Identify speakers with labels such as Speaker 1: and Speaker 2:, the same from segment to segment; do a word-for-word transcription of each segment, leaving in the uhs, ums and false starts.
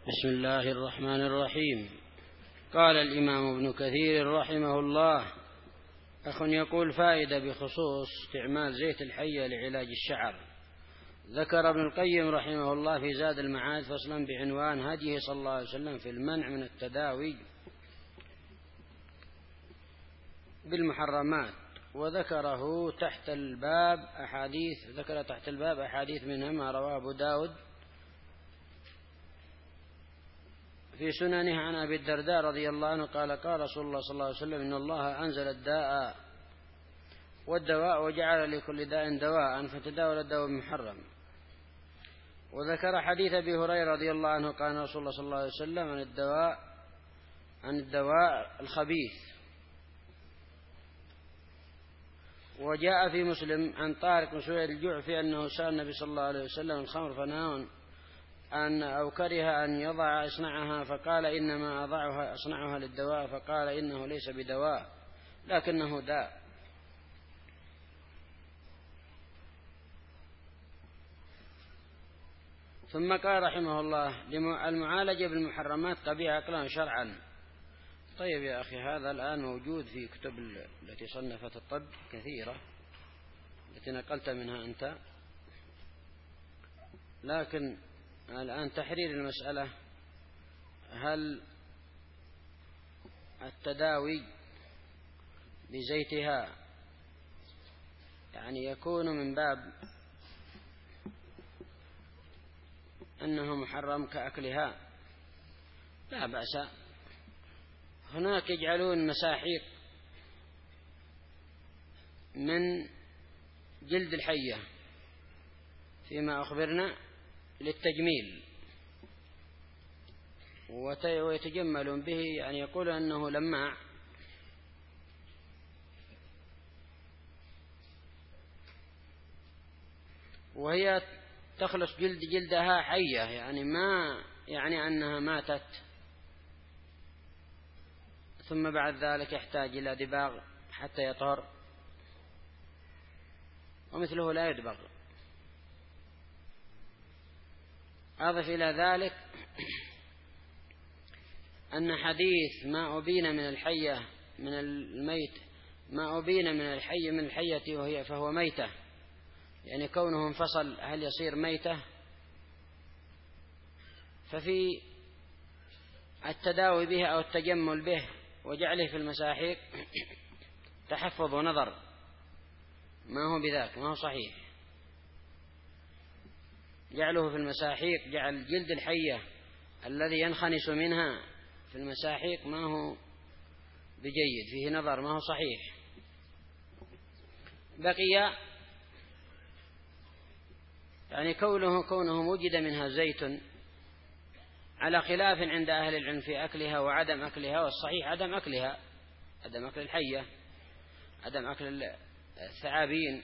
Speaker 1: بسم الله الرحمن الرحيم. قال الإمام ابن كثير رحمه الله: أخ يقول فائدة بخصوص استعمال زيت الحية لعلاج الشعر. ذكر ابن القيم رحمه الله في زاد المعاد فصلا بعنوان هديه صلى الله عليه وسلم في المنع من التداوي بالمحرمات، وذكره تحت الباب أحاديث ذكر تحت الباب أحاديث منها ما رواه أبو داود في سننه عن أبي الدرداء رضي الله عنه قال: قال رسول الله صلى الله عليه وسلم: إن الله أنزل الداء والدواء وجعل لكل داء دواء فتداول الدواء محرم. وذكر حديث أبي هريرة رضي الله عنه قال رسول الله صلى الله عليه وسلم عن الدواء عن الدواء الخبيث. وجاء في مسلم عن طارق بن سويد الجعفي أنه سأل النبي صلى الله عليه وسلم الخمر فنهى أن أو كره أن يضع إصنعها، فقال: إنما أضعها أصنعها للدواء، فقال: إنه ليس بدواء لكنه داء. ثم قال رحمه الله: المعالجة بالمحرمات قبيحة عقلا شرعا. طيب يا أخي، هذا الآن موجود في كتب التي صنفت الطب كثيرة التي نقلت منها أنت، لكن الآن تحرير المسألة: هل التداوي بزيتها يعني يكون من باب أنه محرم كأكلها؟ لا بأس. هناك يجعلون مساحيق من جلد الحية فيما أخبرنا للتجميل، ويتجملون به، يعني يقول أنه لماع، وهي تخلص جلد جلدها حية، يعني ما يعني أنها ماتت ثم بعد ذلك يحتاج إلى دباغ حتى يطهر، ومثله لا يدبغ. أضف إلى ذلك أن حديث ما أبين من الحية من الميت ما أبين من الحي من الحية وهي فهو ميتة، يعني كونه انفصل هل يصير ميتة؟ ففي التداوي به أو التجمل به وجعله في المساحيق تحفظ ونظر، ما هو بذاك، ما هو صحيح. جعله في المساحيق، جعل جلد الحية الذي ينخنس منها في المساحيق ما هو بجيد، فيه نظر، ما هو صحيح. بقي يعني كونه كونه وجد منها زيت على خلاف عند أهل العلم في أكلها وعدم أكلها، والصحيح عدم أكلها، عدم أكل الحية، عدم أكل الثعابين.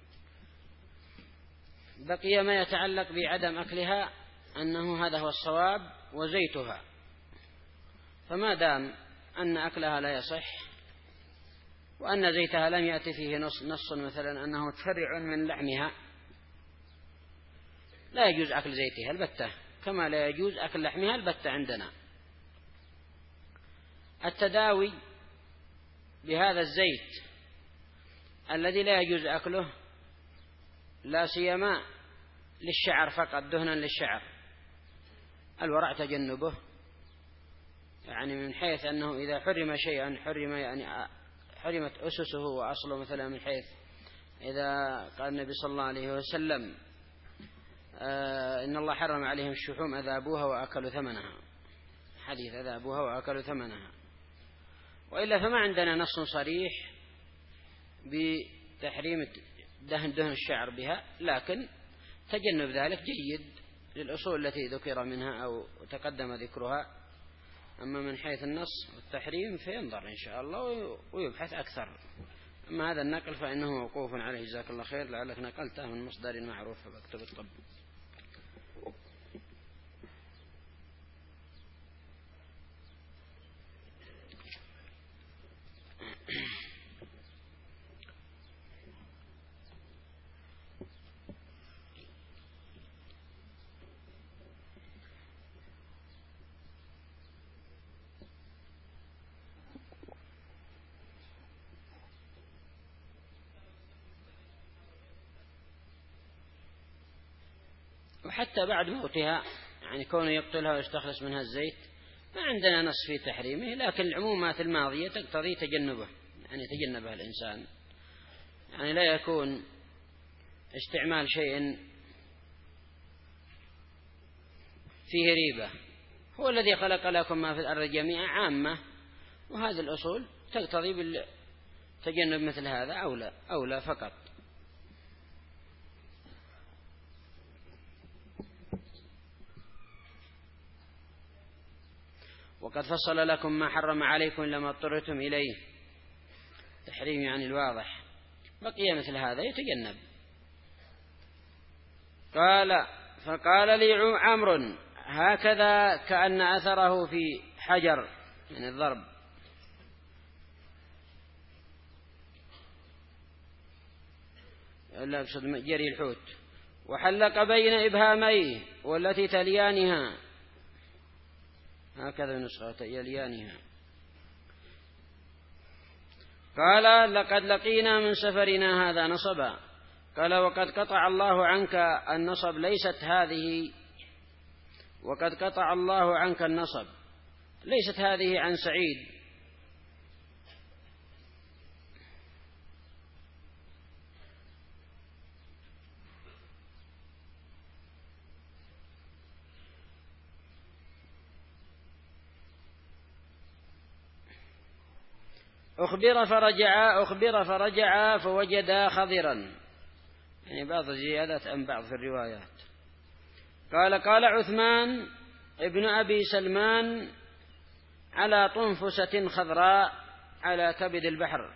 Speaker 1: بقي ما يتعلق بعدم أكلها أنه هذا هو الصواب وزيتها، فما دام أن أكلها لا يصح وأن زيتها لم يأتي فيه نص, نص مثلا أنه تفرع من لحمها، لا يجوز أكل زيتها البتة، كما لا يجوز أكل لحمها البتة عندنا. التداوي بهذا الزيت الذي لا يجوز أكله لا سيما للشعر فقط، دهنا للشعر، الورع تجنبه، يعني من حيث أنه إذا حرم شيئا حرم يعني حرمت أسسه وأصله، مثلا من حيث إذا قال النبي صلى الله عليه وسلم: آه إن الله حرم عليهم الشحوم أذابوها وأكلوا ثمنها، حديث أذابوها وأكلوا ثمنها. وإلا فما عندنا نص صريح بتحريم دهن دهن الشعر بها، لكن تجنب ذلك جيد للأصول التي ذكر منها أو تقدم ذكرها. أما من حيث النص والتحريم فينظر إن شاء الله ويبحث أكثر. أما هذا النقل فإنه موقوف عليه، جزاك الله خير، لعلك نقلته من مصدر معروف فبكتب الطب. وحتى بعد موتها يعني كونه يقتلها ويستخلص منها الزيت ما عندنا نص في تحريمه، لكن العمومات الماضية تقتضي تجنبه، يعني تجنبها الإنسان، يعني لا يكون استعمال شيء فيه ريبة. هو الذي خلق لكم ما في الأرض جميعا عامة، وهذه الأصول تقتضي بالتجنب مثل هذا أولى أولى فقط. وقد فصل لكم ما حرم عليكم لما اضطررتم إليه، تحريم يعني الواضح، بقي مثل هذا يتجنب. قال فقال لي عمرو هكذا كأن أثره في حجر، يعني الضرب. لا أقصد جري الحوت. وحلق بين إبهاميه والتي تليانها، هكذا نسخة يليانها. قال لقد لقينا من سفرنا هذا نصبا. قال وقد قطع الله عنك النصب، ليست هذه وقد قطع الله عنك النصب ليست هذه عن سعيد. أخبر فرجعا أخبر فرجعا فوجدا خضرا، يعني بعض الزيادات عن بعض في الروايات. قال قال عثمان ابن أبي سلمان على طنفسة خضراء على كبد البحر.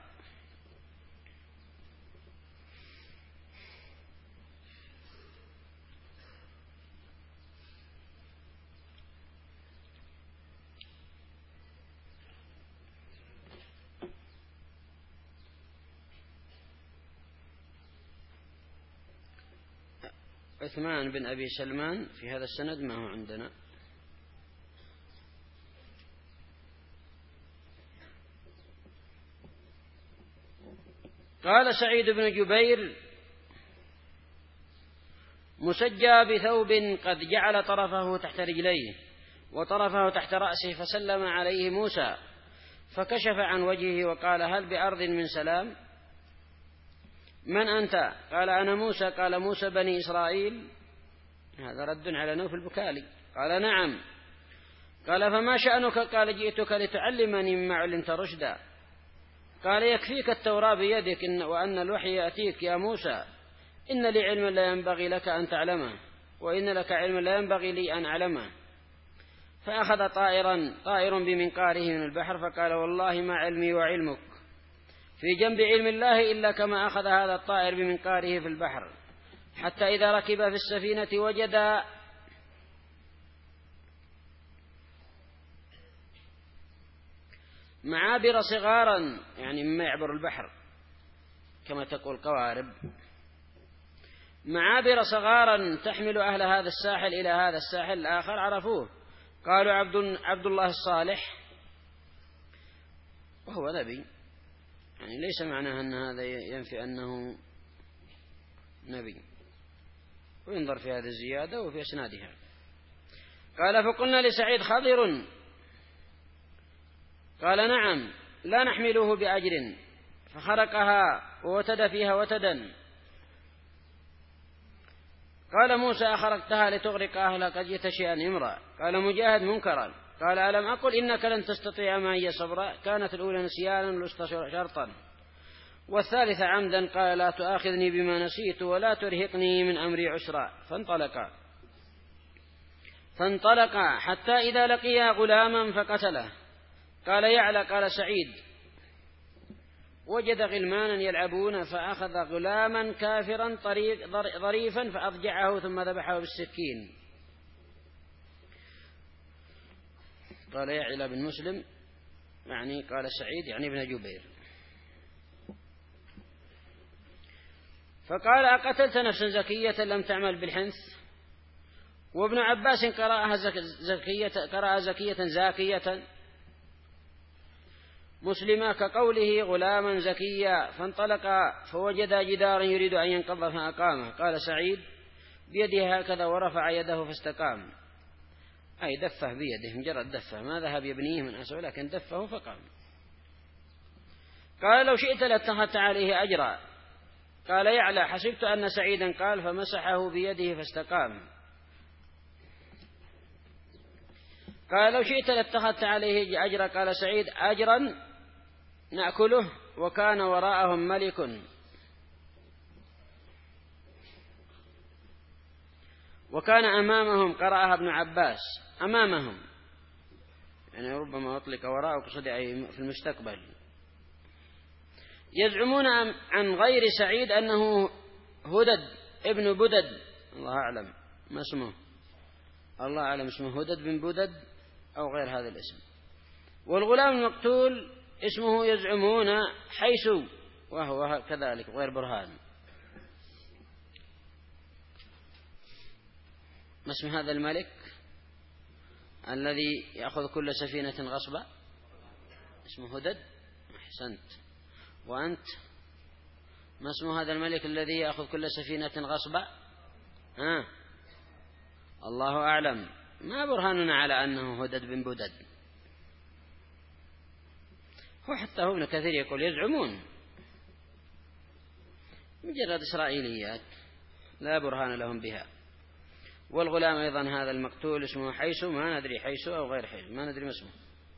Speaker 1: عثمان بن أبي سلمان في هذا السند ما هو عندنا. قال سعيد بن جبير مسجى بثوب قد جعل طرفه تحت رجليه وطرفه تحت رأسه، فسلم عليه موسى فكشف عن وجهه وقال هل بأرض من سلام؟ من أنت؟ قال أنا موسى. قال موسى بني إسرائيل؟ هذا رد على نوف البكالي. قال نعم. قال فما شأنك؟ قال جئتك لتعلمني مما علمت رشدا. قال يكفيك التوراة بيدك إن وأن الوحي يأتيك يا موسى، إن لي علما لا ينبغي لك أن تعلمه، وإن لك علما لا ينبغي لي أن أعلمه. فأخذ طائرا طائر بمنقاره من البحر فقال والله ما علمي وعلمك في جنب علم الله إلا كما أخذ هذا الطائر بمنقاره في البحر، حتى إذا ركب في السفينة وجد معابر صغارا، يعني مما يعبر البحر كما تقول قوارب، معابر صغارا تحمل أهل هذا الساحل إلى هذا الساحل الآخر، عرفوه قالوا عبد, عبد الله الصالح، وهو نبي، يعني ليس معناه أن هذا ينفي أنه نبي، وينظر في هذه الزيادة وفي أسنادها. قال فقلنا لسعيد خضر؟ قال نعم لا نحمله بأجر. فخرقها ووتد فيها وتدا. قال موسى أخرقتها لتغرق أهلك؟ قد جئت شيئا امرأ. قال مجاهد منكرا. قال ألم أقل إنك لن تستطيع معي صبرا؟ كانت الأولى نسيانا والوسطى شرطا والثالثة عمدا. قال لا تؤاخذني بما نسيت ولا ترهقني من أمري عسرا. فانطلقا فانطلقا حتى إذا لقيا غلاما فقتله. قال يعلى قال سعيد وجد غلمانا يلعبون فأخذ غلاما كافرا طريق ظريفا فأضجعه ثم ذبحه بالسكين. قال يعلى بن مسلم يعني قال سعيد يعني ابن جبير. فقال أقتلت نفسا زكية لم تعمل بالحنث؟ وابن عباس قرأها زكية قرأ زكية زاكية مسلمة كقوله غلاما زكيا. فانطلق فوجد جدارا يريد أن ينقض فأقامه. قال سعيد بيده هكذا ورفع يده فاستقام، أي دفه بيده، مجرد دفه، ما ذهب يبنيه من أسفل لكن دفه فقام. قال لو شئت لاتخذت عليه أجرا. قال يعلى حسبت أن سعيدا قال فمسحه بيده فاستقام. قال لو شئت لاتخذت عليه أجرا. قال سعيد أجرا نأكله وكان وراءهم ملك وكان أمامهم، قرأها ابن عباس أمامهم، يعني ربما أطلق وراءه قصد أي في المستقبل. يزعمون عن غير سعيد أنه هدد ابن بدد، الله أعلم ما اسمه، الله أعلم اسمه هدد بن بدد أو غير هذا الاسم. والغلام المقتول اسمه يزعمون حيث، وهو كذلك غير برهان. ما اسم هذا الملك الذي يأخذ كل سفينة غصبا؟ اسمه هدد. أحسنت. وأنت ما اسم هذا الملك الذي يأخذ كل سفينة غصبا؟ ها؟ الله أعلم، ما برهاننا على أنه هدد بن بدد. وحتى هو ابن كثير يقول يزعمون، مجرد إسرائيليات لا برهان لهم بها. والغلام أيضا هذا المقتول اسمه حيث، ما ندري حيث أو غير حيث، ما ندري ما اسمه.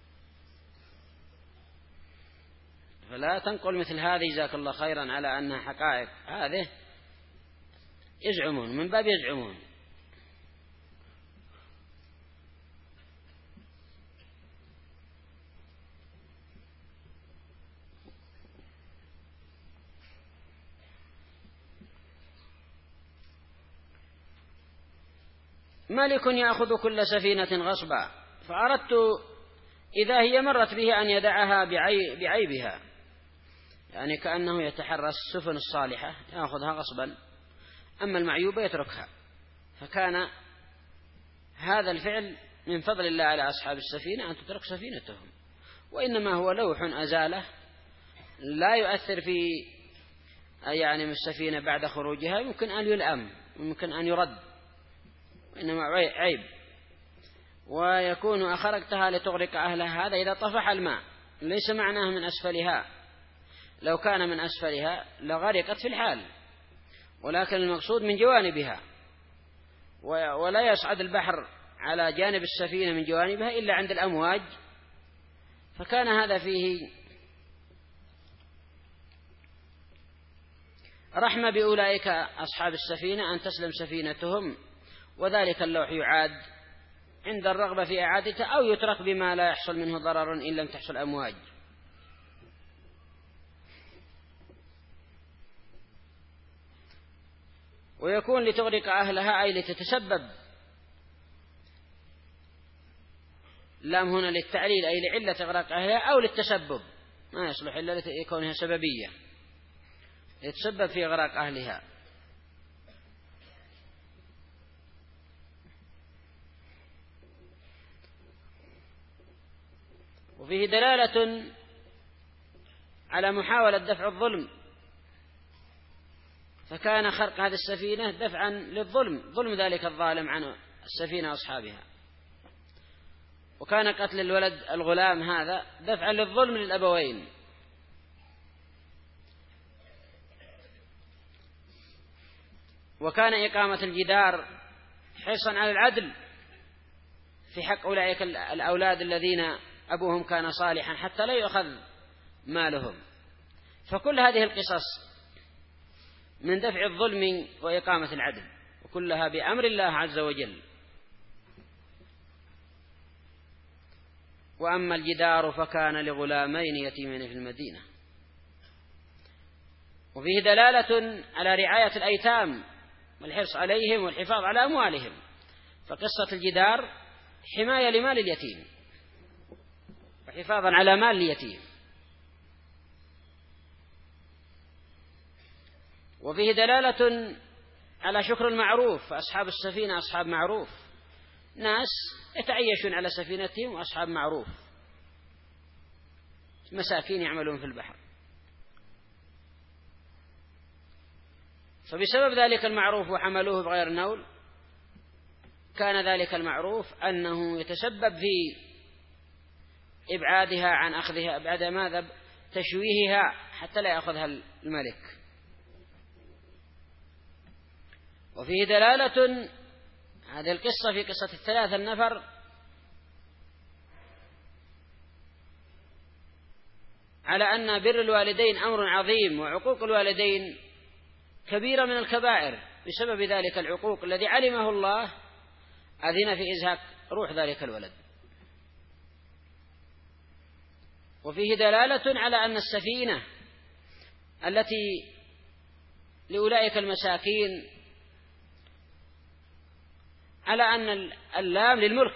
Speaker 1: فلا تنقل مثل هذه جزاك الله خيرا على أنها حقائق، هذه يزعمون، من باب يزعمون. ملك يأخذ كل سفينة غصبا، فأردت إذا هي مرت به أن يدعها بعيبها، يعني كأنه يتحرى السفن الصالحة يأخذها غصبا، أما المعيوبة يتركها. فكان هذا الفعل من فضل الله على أصحاب السفينة أن تترك سفينتهم، وإنما هو لوح أزاله لا يؤثر في يعني من السفينة بعد خروجها، يمكن أن يلأم ويمكن أن يرد، وإنما عيب. ويكون أخرجتها لتغرق أهلها، هذا إذا طفح الماء، ليس معناه من أسفلها، لو كان من أسفلها لغرقت في الحال، ولكن المقصود من جوانبها، ولا يصعد البحر على جانب السفينة من جوانبها إلا عند الأمواج. فكان هذا فيه رحمة بأولئك أصحاب السفينة أن تسلم سفينتهم، وذلك اللوح يعاد عند الرغبة في إعادته، أو يترك بما لا يحصل منه ضرر إن لم تحصل أمواج. ويكون لتغرق أهلها أي لتتسبب، لام هنا للتعليل أي لعلة إغراق أهلها، أو للتسبب، ما يصلح إلا لكونها سببية، يتسبب في إغراق أهلها. وفيه دلالة على محاولة دفع الظلم، فكان خرق هذه السفينة دفعا للظلم، ظلم ذلك الظالم عن السفينة وأصحابها، وكان قتل الولد الغلام هذا دفعا للظلم للأبوين. وكان إقامة الجدار حرصا على العدل في حق أولئك الأولاد الذين أبوهم كان صالحا حتى لا يؤخذ مالهم. فكل هذه القصص من دفع الظلم وإقامة العدل، وكلها بأمر الله عز وجل. وأما الجدار فكان لغلامين يتيمين في المدينة. وفيه دلالة على رعاية الأيتام والحرص عليهم والحفاظ على أموالهم، فقصة الجدار حماية لمال اليتيم وحفاظا على مال اليتيم. وفيه دلالة على شكر المعروف، فأصحاب السفينة أصحاب معروف، ناس يتعيشون على سفينتهم وأصحاب معروف، مساكين يعملون في البحر. فبسبب ذلك المعروف وحملوه بغير نول كان ذلك المعروف أنه يتسبب في إبعادها عن أخذها بعد ماذا تشويهها حتى لا يأخذها الملك. وفيه دلالة هذه القصة في قصة الثلاثة النفر على أن بر الوالدين أمر عظيم، وعقوق الوالدين كبيرة من الكبائر. بسبب ذلك العقوق الذي علمه الله أذن في إزهاق روح ذلك الولد. وفيه دلالة على أن السفينة التي لأولئك المساكين على أن اللام للملك،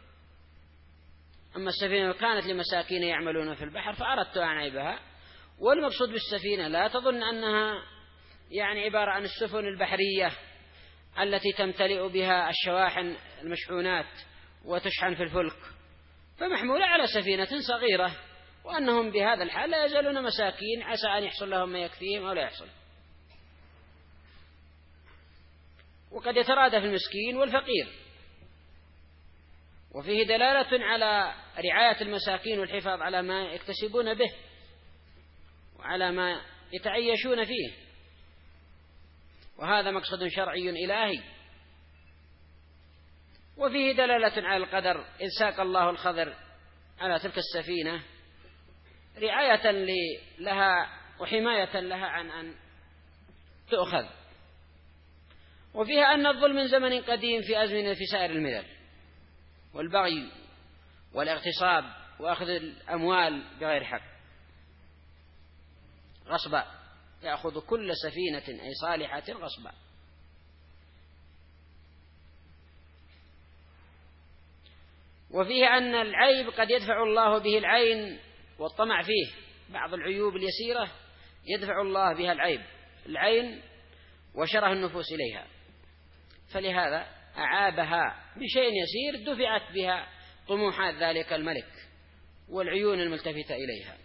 Speaker 1: أما السفينة كانت لمساكين يعملون في البحر فأردت أن أعيبها. والمقصود بالسفينة لا تظن أنها يعني عبارة عن السفن البحرية التي تمتلئ بها الشواحن المشحونات وتشحن في الفلك، فمحمولة على سفينة صغيرة، وأنهم بهذا الحال لا يزالون مساكين عسى أن يحصل لهم ما يكفيهم أو لا يحصل. وقد يترادف المسكين والفقير. وفيه دلالة على رعاية المساكين والحفاظ على ما يكتسبون به وعلى ما يتعيشون فيه، وهذا مقصد شرعي إلهي. وفيه دلالة على القدر إذ ساق الله الخضر على تلك السفينة رعاية لها وحماية لها عن أن تؤخذ. وفيها أن الظلم من زمن قديم في أزمنة في سائر الملل، والبغي والاغتصاب وأخذ الأموال بغير حق غصبا، يأخذ كل سفينة أي صالحة غصبا. وفيه أن العيب قد يدفع الله به العين والطمع فيه، بعض العيوب اليسيرة يدفع الله بها العيب العين وشره النفوس إليها، فلهذا أعابها بشيء يسير دفعت بها طموحات ذلك الملك والعيون الملتفتة إليها.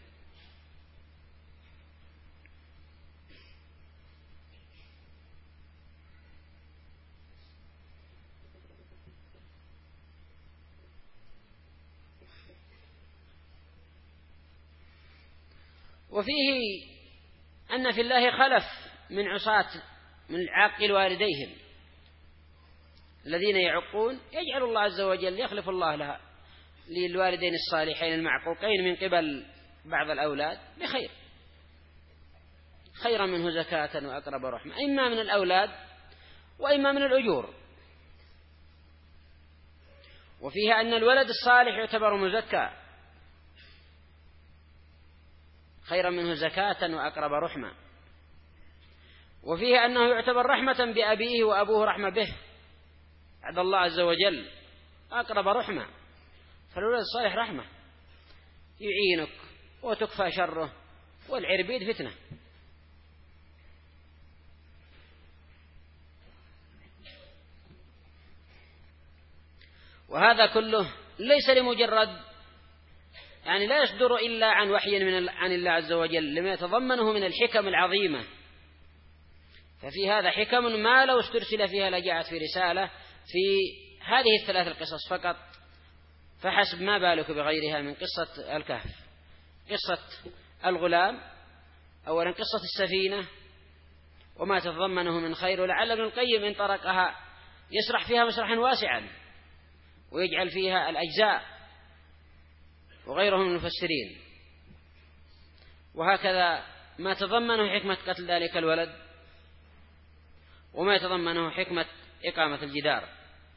Speaker 1: وفيه أن في الله خلف من عصاة من عاقل والديهم الذين يعقون، يجعل الله عز وجل يخلف الله لها للوالدين الصالحين المعقوقين من قبل بعض الأولاد بخير، خيرا منه زكاة وأقرب رحمة، إما من الأولاد وإما من الأجور. وفيها أن الولد الصالح يعتبر مزكى خيرا منه زكاة وأقرب رحمة. وفيه أنه يعتبر رحمة بأبيه وأبوه رحمة به بعد الله عز وجل أقرب رحمة، فالولد الصالح رحمة يعينك وتكفى شره، والعربيد فتنة. وهذا كله ليس لمجرد يعني لا يصدر إلا عن وحي من عن الله عز وجل لما يتضمنه من الحكم العظيمة، ففي هذا حكم ما لو استرسل فيها لجاءت في رسالة في هذه الثلاث القصص فقط فحسب، ما بالك بغيرها من قصة الكهف، قصة الغلام، أولا قصة السفينة وما تتضمنه من خير. ولعل ابن القيم إن طرقها يسرح فيها مسرحا واسعا ويجعل فيها الأجزاء وغيرهم من المفسرين. وهكذا ما تضمنه حكمة قتل ذلك الولد وما يتضمنه حكمة إقامة الجدار.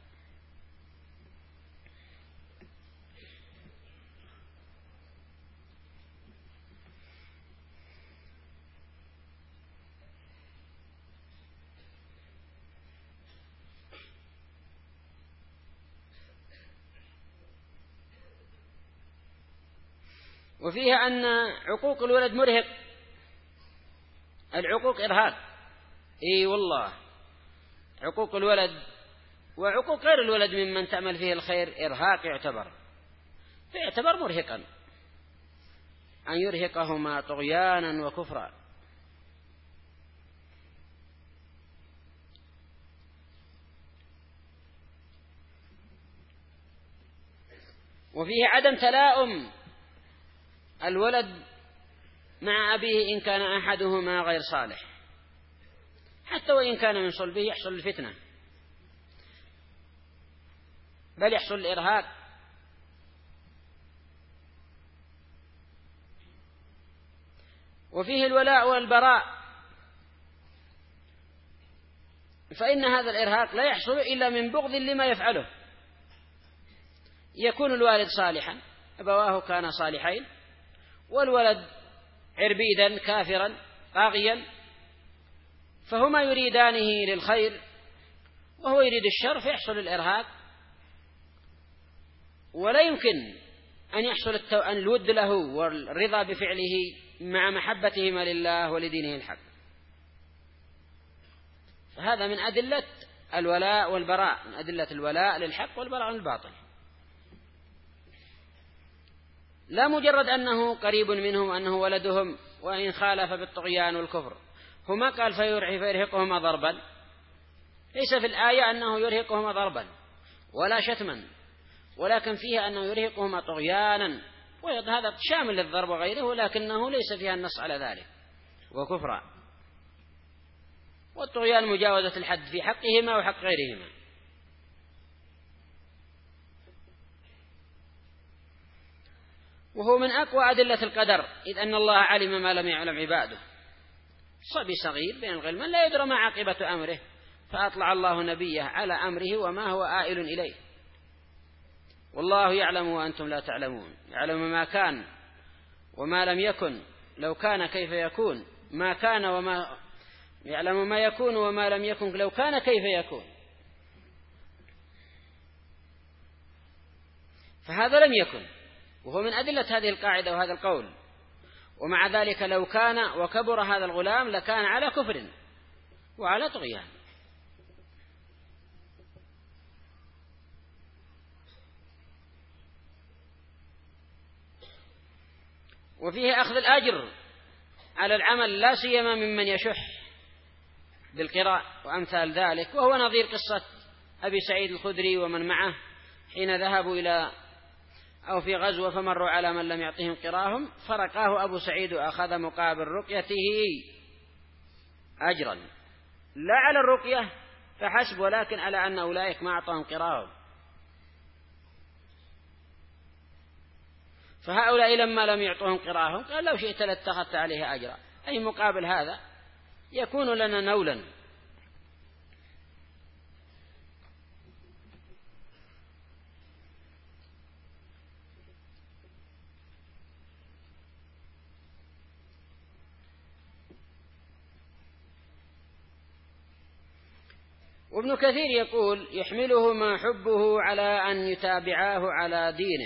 Speaker 1: وفيها أن عقوق الولد مرهق، العقوق إرهاق، إي والله عقوق الولد وعقوق غير الولد ممن تعمل فيه الخير إرهاق يعتبر، فيعتبر مرهقا أن يرهقهما طغيانا وكفرا. وفيه عدم تلاؤم الولد مع أبيه إن كان أحدهما غير صالح، حتى وإن كان من صلبه يحصل الفتنة، بل يحصل الإرهاق. وفيه الولاء والبراء، فإن هذا الإرهاق لا يحصل إلا من بغض لما يفعله. يكون الوالد صالحا، أبواه كانا صالحين، والولد عربيدا كافرا طاغيا، فهما يريدانه للخير وهو يريد الشر، فيحصل الإرهاق، ولا يمكن أن يحصل الود له والرضا بفعله مع محبتهما لله ولدينه الحق. فهذا من أدلة الولاء والبراء، من أدلة الولاء للحق والبراء للباطل. لا مجرد أنه قريب منهم أنه ولدهم وإن خالف بالطغيان والكفر، هما قال فيرهقهما ضربا، ليس في الآية أنه يرهقهما ضربا ولا شتما، ولكن فيها أنه يرهقهما طغيانا، وهذا شامل للضرب وغيره، ولكنه ليس فيها النص على ذلك، وكفرا. والطغيان مجاوزة الحد في حقهما وحق غيرهما. وهو من أقوى أدلة القدر، إذ أن الله علم ما لم يعلم عباده. صبي صغير بين الغلمان لا يدرى ما عاقبة أمره، فأطلع الله نبيه على أمره وما هو آئل إليه. والله يعلم وأنتم لا تعلمون، يعلم ما كان وما لم يكن، لو كان كيف يكون، ما كان وما يعلم ما يكون وما لم يكن، لو كان كيف يكون. فهذا لم يكن، وهو من أدلة هذه القاعدة وهذا القول. ومع ذلك لو كان وكبر هذا الغلام لكان على كفر وعلى طغيان. وفيه أخذ الأجر على العمل، لا سيما ممن يشح بالقراء وأمثال ذلك، وهو نظير قصة أبي سعيد الخدري ومن معه حين ذهبوا إلى أو في غزوة فمروا على من لم يعطهم قراهم، فرقاه أبو سعيد وأخذ مقابل رقيته أجرا، لا على الرقية فحسب، ولكن على أن أولئك ما أعطاهم قراهم. فهؤلاء لما لم يعطوهم قراهم قال لو شئت لاتخذت عليه أجرا، أي مقابل هذا يكون لنا نولا. وابن كثير يقول يحملهما حبه على أن يتابعاه على دينه،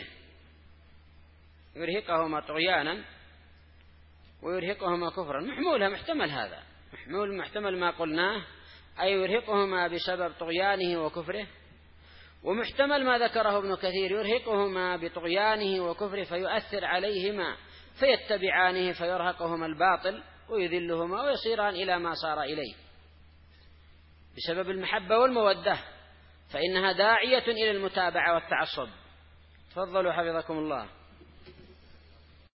Speaker 1: يرهقهما طغيانا ويرهقهما كفرا. محمولها محتمل، هذا محمول محتمل ما قلناه، أي يرهقهما بسبب طغيانه وكفره، ومحتمل ما ذكره ابن كثير يرهقهما بطغيانه وكفره فيؤثر عليهما فيتبعانه فيرهقهما الباطل ويذلهما ويصيران إلى ما صار إليه بسبب المحبة والمودة، فإنها داعية إلى المتابعة والتعصب. تفضلوا حفظكم الله.